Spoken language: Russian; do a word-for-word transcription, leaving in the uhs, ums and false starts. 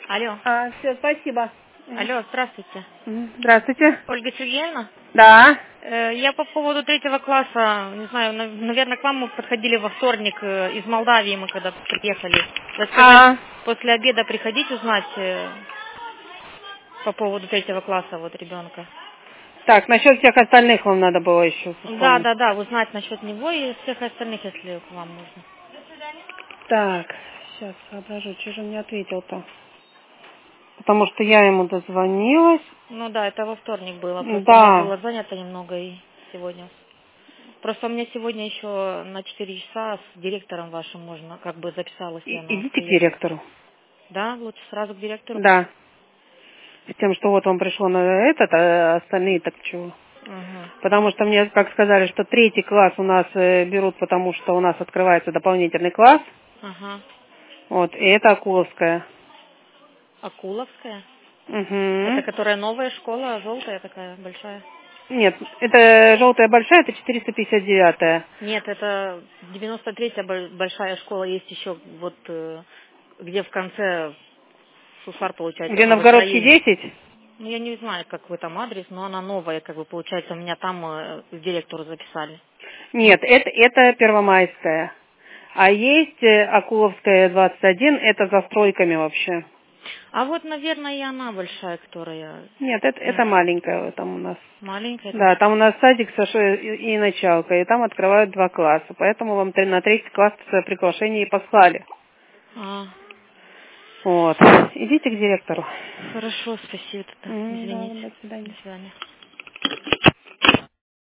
Алло. А, все, спасибо. Алло, здравствуйте. Здравствуйте. Ольга Сергеевна? Да. Э, Я по поводу третьего класса, не знаю, на- наверное, к вам мы подходили во вторник э, из Молдавии, мы когда приехали. Вы сказали, А, после обеда приходить узнать э, по поводу третьего класса вот ребенка. так, насчет всех остальных вам надо было еще Да, вспомнить. да, да, узнать насчет него и всех остальных, если к вам нужно. Так, сейчас соображу, что же он не ответил-то. Потому что я ему дозвонилась. Ну да, это во вторник было, просто у меня Да. было занято немного и сегодня. Просто у меня сегодня еще на четыре часа с директором вашим можно, как бы записалась И- я на идите к прием. директору. Да, лучше сразу к директору? Да. С тем, что вот он пришел на этот, а остальные так чего. Угу. Потому что мне, как сказали, что третий класс у нас э, берут, потому что у нас открывается дополнительный класс. Ага. Вот, и это Акуловская. Акуловская? Это Угу. которая новая школа, желтая такая, большая? Нет, это желтая большая, это четыреста пятьдесят девятая. Нет, это девяносто третья боль- большая школа, есть еще вот, э, где в конце Сусар, получается, Где новое Новгородский строение. десять? Ну, я не знаю, как вы там адрес, но она новая, как бы, получается, меня там э, к директору записали. Нет, это, это Первомайская. А есть э, Акуловская двадцать один, это за стройками вообще. А вот, наверное, и она большая, которая... Нет, это, Нет, это маленькая там у нас. маленькая Да, там. там у нас садик Саша, и, и началка, и там открывают два класса. Поэтому вам три- на третий класс приглашение и послали. А, Вот. Идите к директору. хорошо, спасибо тогда. М, да, Извините. до До свидания. свидания.